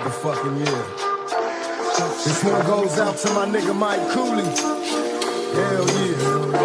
motherfucking year. This one goes out to my nigga Mike Cooley. Hell yeah.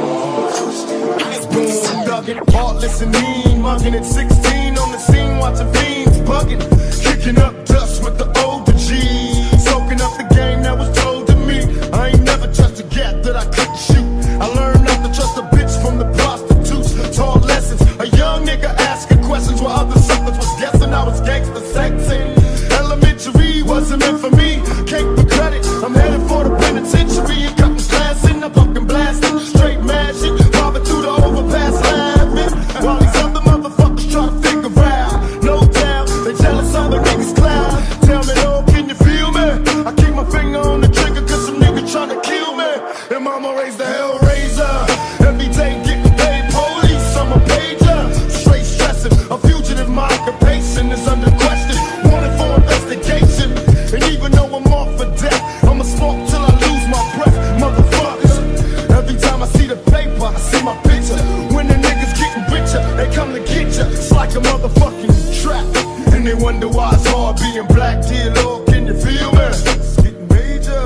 Boom, thuggin', heartless and mean, mugging at 16 on the scene, watching fiends bugging, kicking up dust with the older G's, soaking up the game that was told to me. I ain't never trust a gap that I couldn't shoot. I learned not to trust a bitch from the prostitutes. Taught lessons, a young nigga asking questions while other suckers was guessing I was gangster sexing. Elementary wasn't meant for me, cake for credit. I'm headed for the penitentiary and cutting class in the pumpkin blasting, straight mashing, bobbing through the overpass laughing, while these other motherfuckers try to figure out. No doubt, they jealous of the niggas cloud. Tell me, oh, can you feel me? I keep my finger on the trigger cause some nigga tryna kill me. And mama raised the hellraiser. Every day getting paid police, I'm a pager. Straight stressing, a fugitive, my occupation is under question. Wanted for investigation. And even though I'm off for death, I'ma smoke till I lose my breath. Motherfuckers, every time I see the paper, I see my picture. When the niggas getting richer, they come to get ya. It's like a motherfucking trap. And they wonder why it's hard being black. Dear Lord, can you feel me? It's getting major.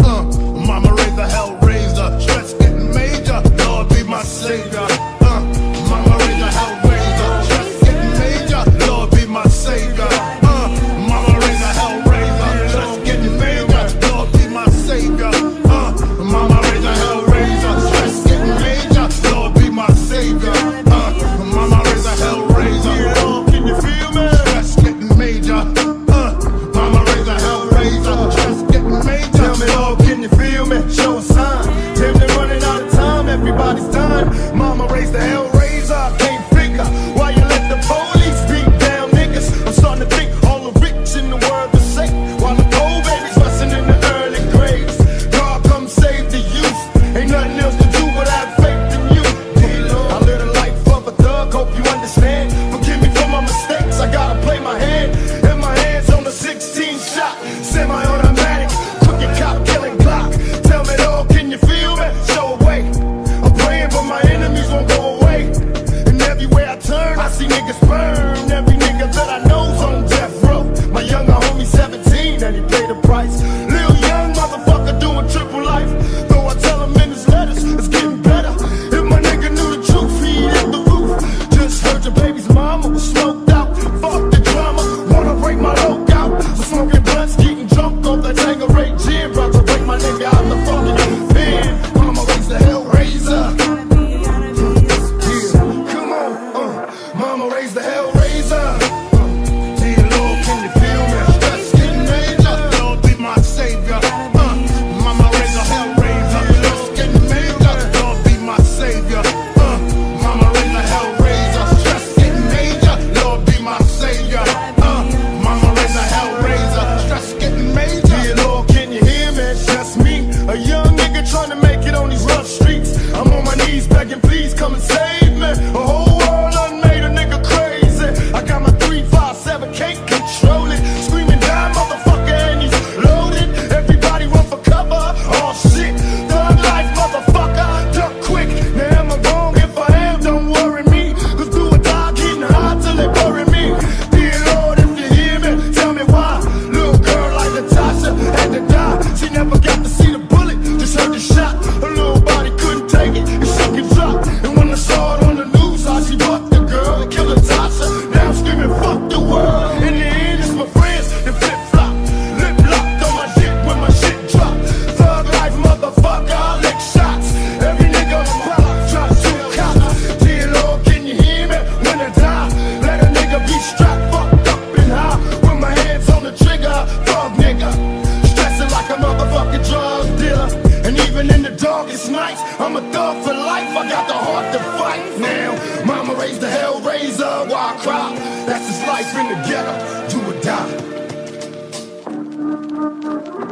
Mama raised the hellraiser. Stress getting major. Lord be my savior. Mama raised the hellraiser. Stress getting major. Lord be my savior. Mama raised the hellraiser. Stress getting major. Lord be my savior. Mama raised the hellraiser. Stress getting major. Lord be my savior. Mama raised the hellraiser. Lord, can you feel me? Stress getting major. Mama raised the hellraiser. Stress getting major. Tell me, Lord, can you feel me? Show a sign. Damn, they're running out of time. Everybody's done. Mama raised the hellraiser. I can't figure why you let the police beat down niggas. I'm starting to think all the rich in the world are safe, while the poor babies busting in the early grades. God come save the youth. Ain't nothing else to do but have faith in you. I live the life of a thug. Hope you understand. Forgive me for my mistakes. I gotta play my hand. And my hands on the 16 shot. Semi-automatic. Crooked cop killing Glock. Tell me, Lord, can you feel me? Show a way. I'm praying but my enemies won't go away. And everywhere I turn, I see niggas burn. Every nigga that I know's on death row. My younger homie 17 and he paid the price. Lil young motherfucker doing triple life. Though I tell him in his letters, it's getting better. If my nigga knew the truth, he'd hit the roof. Just heard your baby's mama was smoked out. Fuck the drama, wanna break my lookout. So smoking blunts, getting drunk off that Tanqueray gin. About to break my nigga out the fucking pen. Mama raised the hellraiser. Yeah, come on, Mama raised the hellraiser. Dear Lord, can you feel me? Stress getting major. Lord be my savior. Mama raised the hellraiser. Stress getting major. Lord be my savior. Mama raised the hellraiser. Stress getting major. Lord be my savior. Mama raised the hellraiser. Stress getting major. Dear Lord, can you hear me? It's just me, a young nigga trying to make it on these rough streets. I'm on my knees begging, please come and save me. A whole world done made a nigga crazy. I got my 357, can't control it. Screaming down, motherfucker, and he's loaded. Everybody run for cover. Oh shit, thug life, motherfucker. Duck quick. Now am I wrong? If I am, don't worry me. Cause do or die, getting high till they bury me. Dear Lord, if you hear me, tell me why. Little girl like Natasha had to die. She never got to see the bullet, just heard the shot. Her little body couldn't take it, it shook and dropped. And when I saw it on the news, how she fucked the girl and killed Natasha. Now I'm screaming, fuck the world. In the end, it's my friends that flip-flop. Lip locked on my shit when my shit drop. Thug life, motherfucker, I lick shots. Every nigga on the block try to shoot cops. Dear Lord, can you hear me? When I die, let a nigga be strapped, fucked up and high. With my hands on the trigger, thug nigga. Stressing like a motherfucking drug dealer. And even in the darkest nights, I'm a thug for life. I got the heart to fight now. Mama raised the hellraiser, why I cry? That's his life in the ghetto, do or die.